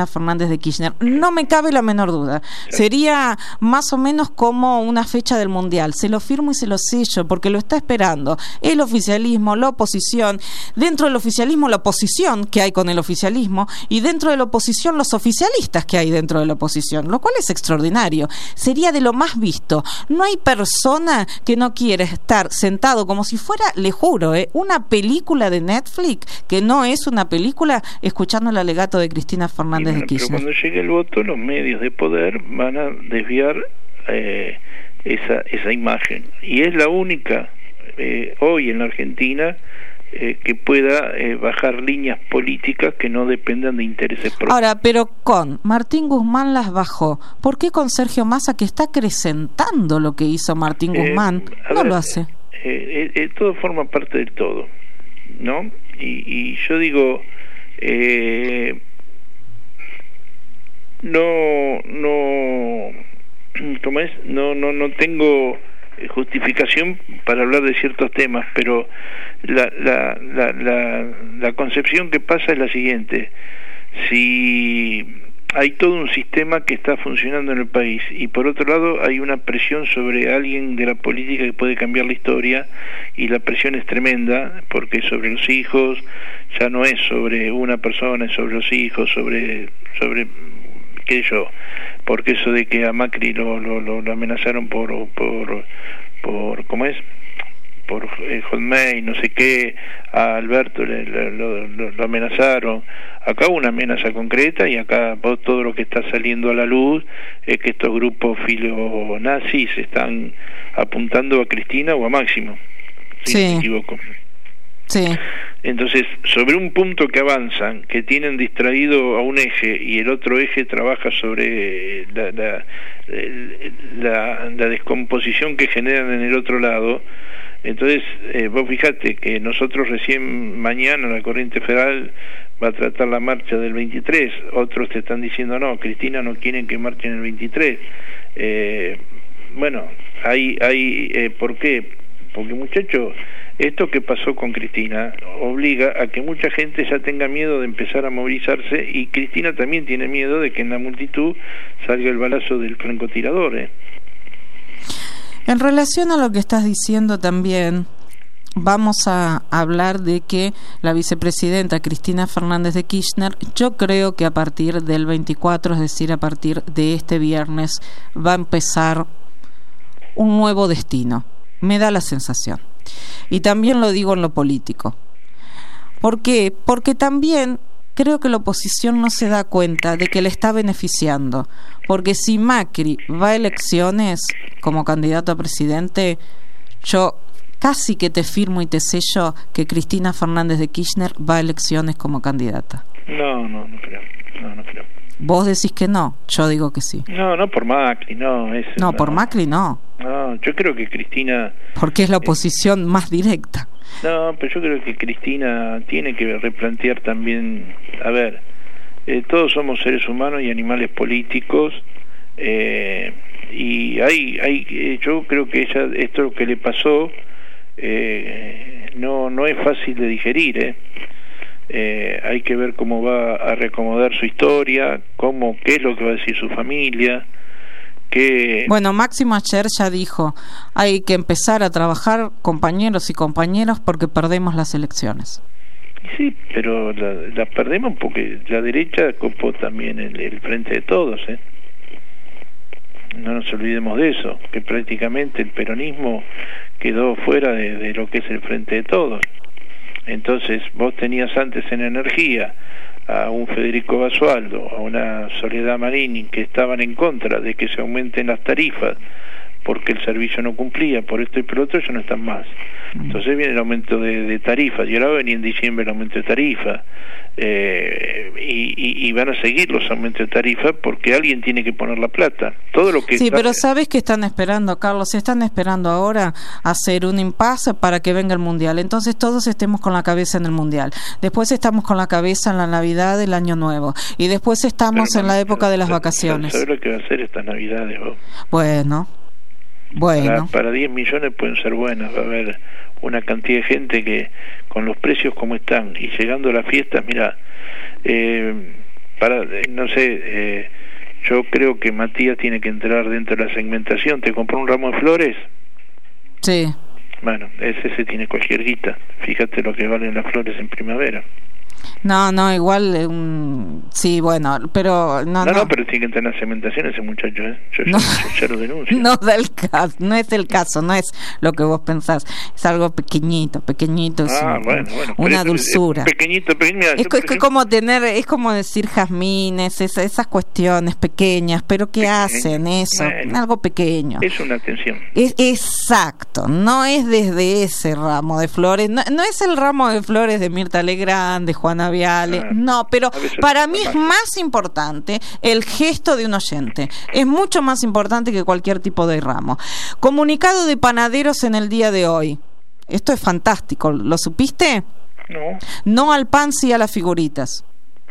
Fernández de Kirchner. No me cabe la menor duda. Sería más o menos como una fecha del Mundial. Se lo firmo y se lo sello, porque lo está esperando el oficialismo, la oposición, dentro del oficialismo la oposición que hay con el oficialismo, y dentro de la oposición los oficialistas que hay dentro de la oposición, lo cual es extraordinario. Sería de lo más visto. No hay persona que no quiera estar sentado como si fuera, le juro, eh, una película de Netflix, que no es una película, escuchando el alegato de Cristina Fernández bueno, de Kirchner. Pero cuando llegue el voto, los medios de poder van a desviar eh, esa, esa imagen. Y es la única eh, hoy en la Argentina eh, que pueda eh, bajar líneas políticas que no dependan de intereses propios. Ahora, pero con Martín Guzmán las bajó. ¿Por qué con Sergio Massa, que está acrecentando lo que hizo Martín Guzmán, eh, no ver, lo hace? Eh, eh, eh, todo forma parte del todo, ¿no? Y, y yo digo, eh, no, no, ¿cómo es? No, no, no tengo justificación para hablar de ciertos temas, pero la, la, la, la, la concepción que pasa es la siguiente: si hay todo un sistema que está funcionando en el país y por otro lado hay una presión sobre alguien de la política que puede cambiar la historia, y la presión es tremenda porque es sobre los hijos, ya no es sobre una persona, es sobre los hijos, sobre sobre qué sé yo, porque eso de que a Macri lo, lo, lo, lo amenazaron por por por ¿cómo es? por eh, Hotmail, no sé qué, a Alberto le, le, lo, lo, lo amenazaron. Acá hubo una amenaza concreta, y acá todo lo que está saliendo a la luz es que estos grupos filonazis están apuntando a Cristina o a Máximo, si sí. no me equivoco. Sí. Entonces, sobre un punto que avanzan, que tienen distraído a un eje y el otro eje trabaja sobre la, la, la, la descomposición que generan en el otro lado. Entonces, eh, vos fijate que nosotros recién mañana la Corriente Federal va a tratar la marcha del veintitrés, otros te están diciendo no, Cristina no quieren que marchen el veintitrés. Eh, bueno, hay, hay eh, ¿por qué? Porque, muchachos, esto que pasó con Cristina obliga a que mucha gente ya tenga miedo de empezar a movilizarse, y Cristina también tiene miedo de que en la multitud salga el balazo del francotirador, ¿eh? En relación a lo que estás diciendo también, vamos a hablar de que la vicepresidenta Cristina Fernández de Kirchner, yo creo que a partir del veinticuatro, es decir, a partir de este viernes, va a empezar un nuevo destino. Me da la sensación. Y también lo digo en lo político. ¿Por qué? Porque también creo que la oposición no se da cuenta de que le está beneficiando, porque si Macri va a elecciones como candidato a presidente, yo casi que te firmo y te sello que Cristina Fernández de Kirchner va a elecciones como candidata. No, no, no creo. No, no creo. Vos decís que no, yo digo que sí. No, no por Macri, no. Es, no, no, por Macri no. No, yo creo que Cristina... Porque es la oposición eh, más directa. No, pero yo creo que Cristina tiene que replantear también, a ver, eh, todos somos seres humanos y animales políticos, eh, y hay, hay, eh, yo creo que ella, esto que le pasó, eh, no, no es fácil de digerir, eh. Eh, hay que ver cómo va a reacomodar su historia, cómo, qué es lo que va a decir su familia. Que... Bueno, Máximo ayer ya dijo, hay que empezar a trabajar compañeros y compañeras porque perdemos las elecciones. Sí, pero las la perdemos porque la derecha copó también el, el frente de todos, ¿eh? No nos olvidemos de eso, que prácticamente el peronismo quedó fuera de, de lo que es el frente de todos. Entonces vos tenías antes en energía a un Federico Basualdo, a una Soledad Marini, que estaban en contra de que se aumenten las tarifas porque el servicio no cumplía, por esto y por otro, ya no están más. Entonces viene el aumento de, de tarifas, y ahora venía en diciembre el aumento de tarifas, eh, y, y, y van a seguir los aumentos de tarifas porque alguien tiene que poner la plata. Todo lo que sí, está... pero ¿sabes qué están esperando, Carlos? Están esperando ahora hacer un impasse para que venga el Mundial. Entonces todos estemos con la cabeza en el Mundial. Después estamos con la cabeza en la Navidad del Año Nuevo. Y después estamos pero, en la época de las vacaciones. ¿Sabes lo que va a hacer estas Navidades vos? Bueno... Bueno. Para, para diez millones pueden ser buenas, va a haber una cantidad de gente que con los precios como están y llegando a las fiestas, mira, eh, para, no sé, eh, yo creo que Matías tiene que entrar dentro de la segmentación. ¿Te compró un ramo de flores? Sí. Bueno, ese se tiene cualquier guita. Fíjate lo que valen las flores en primavera. No, no, igual, um, sí, bueno, pero no, no, no, no, pero tiene que entrar en la segmentación ese muchacho, ¿eh? Yo, no, yo, yo ya lo denuncio. No, del caso, no es el caso, no es lo que vos pensás, es algo pequeñito, pequeñito, es ah, un, bueno, bueno, una eso, dulzura. Es pequeñito, pequeño. Es, es, es como tener, es como decir jazmines, esas, esas cuestiones pequeñas, pero ¿qué Pequeño. hacen eso? Bueno, algo pequeño. Es una atención. Es, exacto, no es desde ese ramo de flores, no, no es el ramo de flores de Mirta Legrand, de Juana Viale, ah, no, pero para mí es más importante el gesto de un oyente, es mucho más importante que cualquier tipo de ramo. Comunicado de panaderos en el día de hoy. Esto es fantástico, ¿lo supiste? No. No al pan, sí a las figuritas.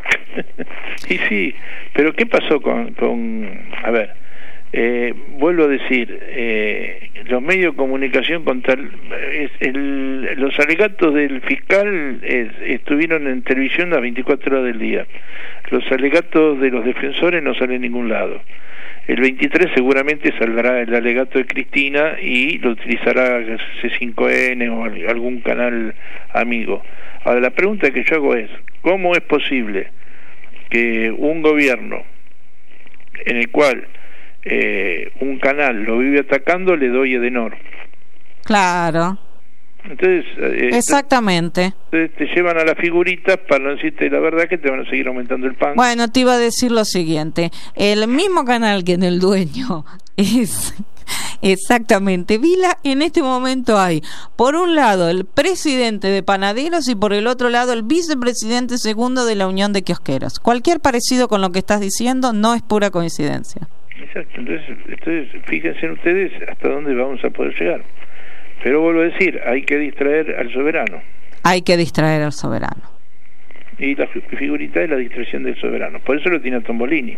Y sí, pero ¿qué pasó con, con a ver, eh, vuelvo a decir, eh, los medios de comunicación con tal, es, el, los alegatos del fiscal es, estuvieron en televisión las veinticuatro horas del día. Los alegatos de los defensores no salen en ningún lado. El veintitrés seguramente saldrá el alegato de Cristina y lo utilizará C cinco N o algún canal amigo. Ahora, la pregunta que yo hago es, ¿cómo es posible que un gobierno en el cual eh, un canal lo vive atacando le doy Edenor? Claro. Entonces, eh, exactamente. Entonces te llevan a las figuritas para no decirte la verdad que te van a seguir aumentando el pan. Bueno, te iba a decir lo siguiente, el mismo canal que en el dueño es exactamente Vila, en este momento hay por un lado el presidente de Panaderos y por el otro lado el vicepresidente segundo de la Unión de Kiosqueros. Cualquier parecido con lo que estás diciendo no es pura coincidencia. Exacto, entonces, entonces fíjense ustedes hasta dónde vamos a poder llegar. Pero vuelvo a decir, hay que distraer al soberano. Hay que distraer al soberano. Y la figurita es la distracción del soberano. Por eso lo tiene a Tombolini.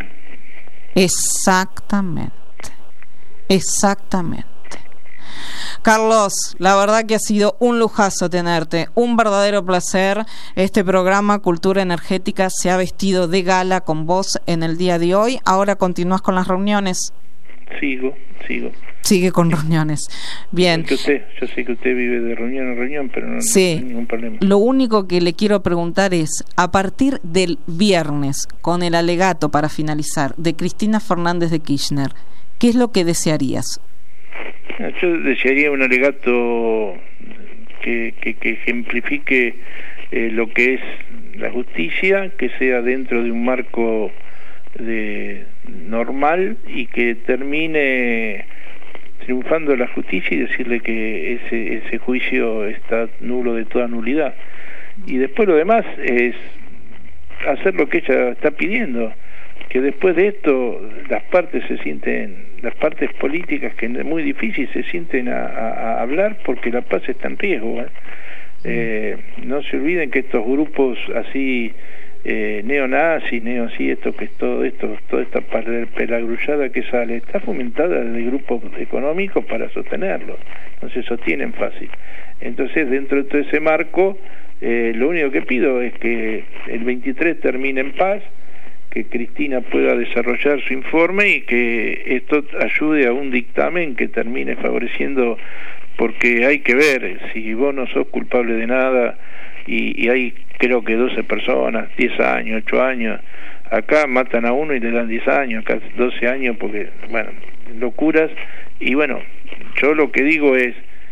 Exactamente. Exactamente. Carlos, la verdad que ha sido un lujazo tenerte, un verdadero placer. Este programa Cultura Energética se ha vestido de gala con vos en el día de hoy. Ahora continúas con las reuniones. Sigo, sigo. Sigue con reuniones. Bien. Que usted, yo sé que usted vive de reunión en reunión, pero no, sí. no hay ningún problema. Lo único que le quiero preguntar es, a partir del viernes, con el alegato para finalizar de Cristina Fernández de Kirchner, ¿qué es lo que desearías? Yo desearía un alegato que, que, que ejemplifique eh, lo que es la justicia, que sea dentro de un marco de normal y que termine triunfando la justicia y decirle que ese ese juicio está nulo de toda nulidad. Y después lo demás es hacer lo que ella está pidiendo, que después de esto las partes se sienten, las partes políticas, que es muy difícil, se sienten a, a, a hablar porque la paz está en riesgo, ¿eh? Eh, no se olviden que estos grupos así eh, neonazis, neo así, esto que es todo esto, toda esta pelagrullada que sale, está fomentada de grupos económicos para sostenerlos, no se sostienen fácil. Entonces, dentro de todo ese marco, eh, lo único que pido es que el veintitrés termine en paz, que Cristina pueda desarrollar su informe y que esto ayude a un dictamen que termine favoreciendo, porque hay que ver, si vos no sos culpable de nada, y, y hay creo que doce personas, diez años, ocho años, acá matan a uno y le dan diez años, acá doce años, porque, bueno, locuras. Y bueno, yo lo que digo es,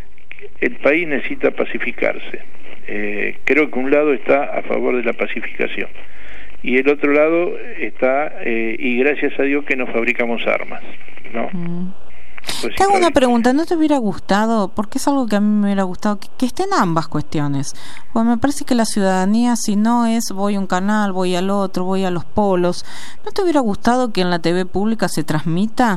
el país necesita pacificarse. Eh, creo que un lado está a favor de la pacificación y el otro lado está, eh, y gracias a Dios que no fabricamos armas, ¿no? Mm. Pues te hago una pregunta, ¿no te hubiera gustado, porque es algo que a mí me hubiera gustado, que, que estén ambas cuestiones? Pues me parece que la ciudadanía, si no es voy a un canal, voy al otro, voy a los polos, ¿no te hubiera gustado que en la T V pública se transmita?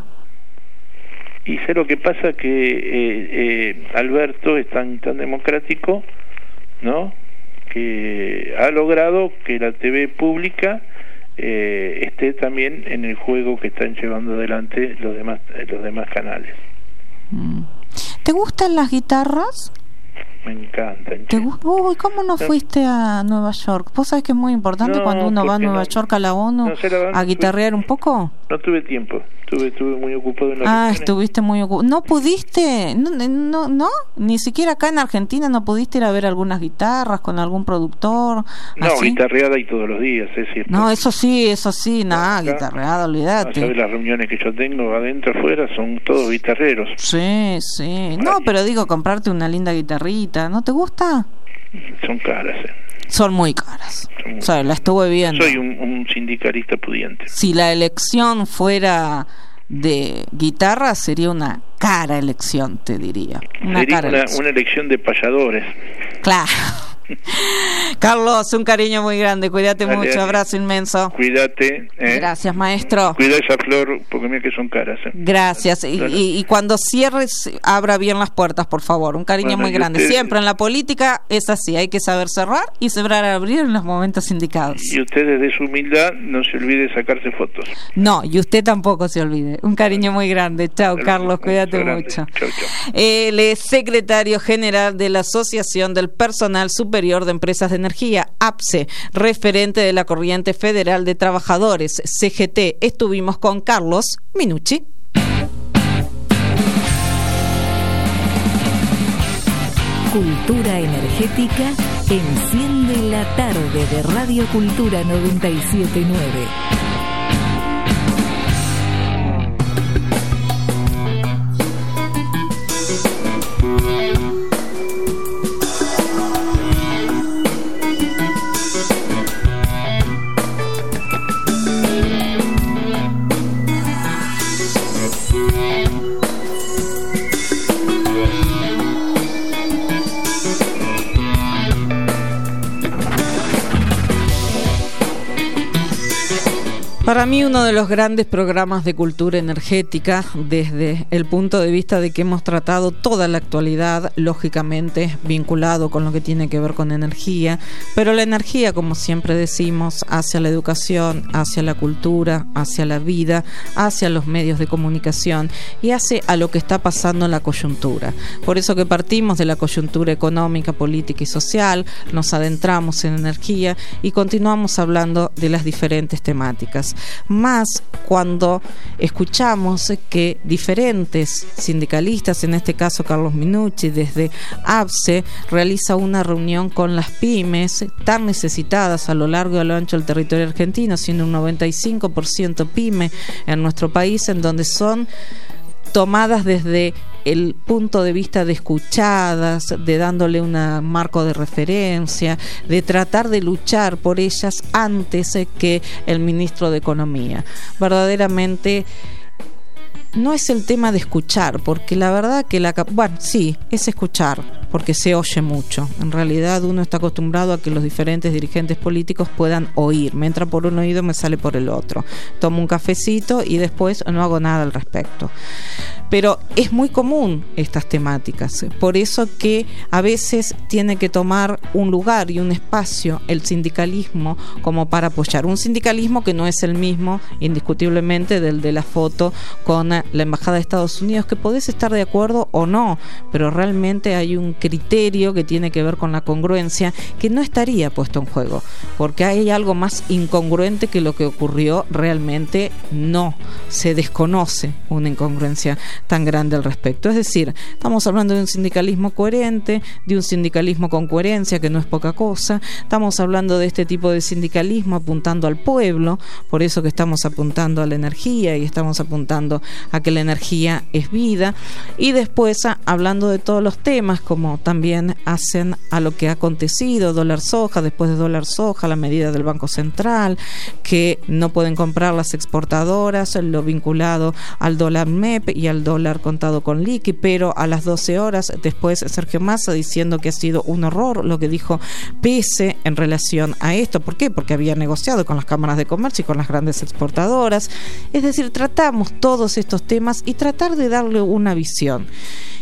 Y sé lo que pasa, que eh, eh, Alberto es tan, tan democrático, ¿no?, que ha logrado que la T V pública eh, esté también en el juego que están llevando adelante los demás los demás canales. ¿Te gustan las guitarras? Me encantan. ¿Te gusta? Uy, ¿cómo no, no fuiste a Nueva York? ¿Vos sabés que es muy importante no, cuando uno va a Nueva no, York a la ONU no, a guitarrear tuve, un poco? No tuve tiempo, estuve, estuve muy ocupado en la Ah, regiones. Estuviste muy ocupado. ¿No pudiste? No, no, no, ni siquiera acá en Argentina no pudiste ir a ver algunas guitarras con algún productor. No, ¿así? Guitarreada y todos los días, es cierto. No, eso sí, eso sí, nada, no, guitarreada, olvídate. No, ¿sabes? Las reuniones que yo tengo adentro, afuera, son todos guitarreros. Sí, sí. No, pero digo, comprarte una linda guitarrita, ¿no te gusta? Son caras, eh. Son muy caras. Son muy... O sea, la estuve viendo. Soy un, un sindicalista pudiente. Si la elección fuera de guitarra, sería una cara elección, te diría. Una sería cara una, elección. una elección de payadores. Claro. Carlos, un cariño muy grande, cuídate Dale, mucho, abrazo inmenso. Cuídate. ¿eh? Gracias, maestro. Cuida esa flor, porque mira que son caras. ¿eh? Gracias, y, y, y cuando cierres, abra bien las puertas, por favor, un cariño bueno, muy grande. Usted... Siempre en la política es así, hay que saber cerrar y saber abrir en los momentos indicados. Y usted desde su humildad no se olvide de sacarse fotos. No, y usted tampoco se olvide. Un cariño muy grande. Chao, Carlos, cuídate mucho. Chau, chau. Él es secretario general de la Asociación del Personal Superior de Empresas de Energía, A P S E, referente de la Corriente Federal de Trabajadores, C G T. Estuvimos con Carlos Minucci. Cultura energética enciende la tarde de Radio Cultura noventa y siete punto nueve. Para mí uno de los grandes programas de cultura energética desde el punto de vista de que hemos tratado toda la actualidad, lógicamente vinculado con lo que tiene que ver con energía, pero la energía, como siempre decimos, hacia la educación, hacia la cultura, hacia la vida, hacia los medios de comunicación y hacia a lo que está pasando en la coyuntura. Por eso que partimos de la coyuntura económica, política y social, nos adentramos en energía y continuamos hablando de las diferentes temáticas. Más cuando escuchamos que diferentes sindicalistas, en este caso Carlos Minucci desde A P S E, realiza una reunión con las pymes tan necesitadas a lo largo y a lo ancho del territorio argentino, siendo un noventa y cinco por ciento pyme en nuestro país, en donde son tomadas desde el punto de vista de escuchadas, de dándole un marco de referencia, de tratar de luchar por ellas antes que el ministro de Economía. Verdaderamente no es el tema de escuchar, porque la verdad que la... Bueno, sí, es escuchar, porque se oye mucho. En realidad uno está acostumbrado a que los diferentes dirigentes políticos puedan oír. Me entra por un oído, me sale por el otro. Tomo un cafecito y después no hago nada al respecto. Pero es muy común estas temáticas, por eso que a veces tiene que tomar un lugar y un espacio el sindicalismo como para apoyar. Un sindicalismo que no es el mismo, indiscutiblemente, del de la foto con la Embajada de Estados Unidos, que podés estar de acuerdo o no, pero realmente hay un criterio que tiene que ver con la congruencia que no estaría puesto en juego, porque hay algo más incongruente que lo que ocurrió realmente. No, se desconoce una incongruencia tan grande al respecto. Es decir, estamos hablando de un sindicalismo coherente, de un sindicalismo con coherencia, que no es poca cosa. Estamos hablando de este tipo de sindicalismo apuntando al pueblo, por eso que estamos apuntando a la energía y estamos apuntando a que la energía es vida, y después a, hablando de todos los temas, como también hacen a lo que ha acontecido, dólar soja, después de dólar soja, la medida del Banco Central, que no pueden comprar las exportadoras, lo vinculado al dólar M E P y al dólar contado con liqui, pero a las doce horas después Sergio Massa diciendo que ha sido un horror lo que dijo P S en relación a esto. ¿Por qué? Porque había negociado con las cámaras de comercio y con las grandes exportadoras. Es decir, tratamos todos estos temas y tratar de darle una visión.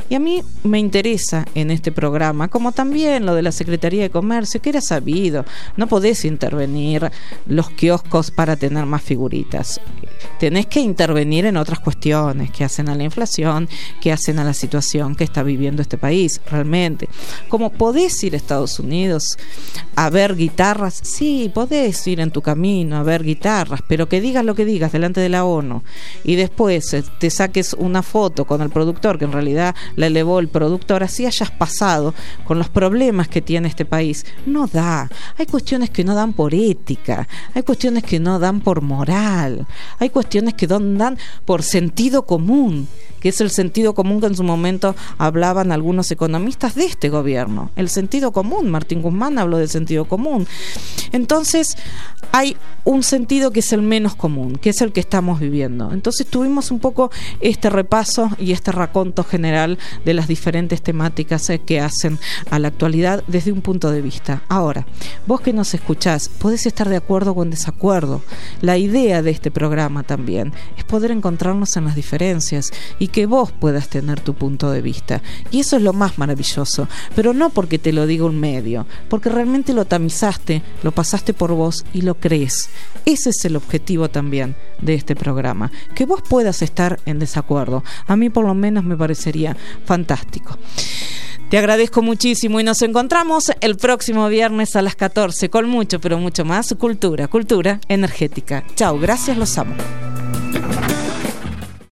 Y a mí me interesa en este programa, como también lo de la Secretaría de Comercio, que era sabido, no podés intervenir los kioscos para tener más figuritas. Tenés que intervenir en otras cuestiones que hacen a la inflación, que hacen a la situación que está viviendo este país, realmente. Como podés ir a Estados Unidos a ver guitarras, sí, podés ir en tu camino a ver guitarras, pero que digas lo que digas delante de la ONU y después te saques una foto con el productor, que en realidad la elevó el productor, así hayas pasado con los problemas que tiene este país, no da. Hay cuestiones que no dan por ética, hay cuestiones que no dan por moral, hay cuestiones que dan por sentido común, que es el sentido común que en su momento hablaban algunos economistas de este gobierno. El sentido común, Martín Guzmán habló del sentido común. Entonces, hay un sentido que es el menos común, que es el que estamos viviendo. Entonces, tuvimos un poco este repaso y este raconto general de las diferentes temáticas eh, que hacen a la actualidad desde un punto de vista. Ahora, vos que nos escuchás, podés estar de acuerdo o en desacuerdo. La idea de este programa también es poder encontrarnos en las diferencias y que vos puedas tener tu punto de vista. Y eso es lo más maravilloso, pero no porque te lo diga un medio, porque realmente lo tamizaste, lo pasaste por vos y lo crees. Ese es el objetivo también de este programa, que vos puedas estar en desacuerdo. A mí por lo menos me parecería fantástico. Te agradezco muchísimo y nos encontramos el próximo viernes a las catorce con mucho, pero mucho más cultura, cultura energética. Chao, gracias, los amo.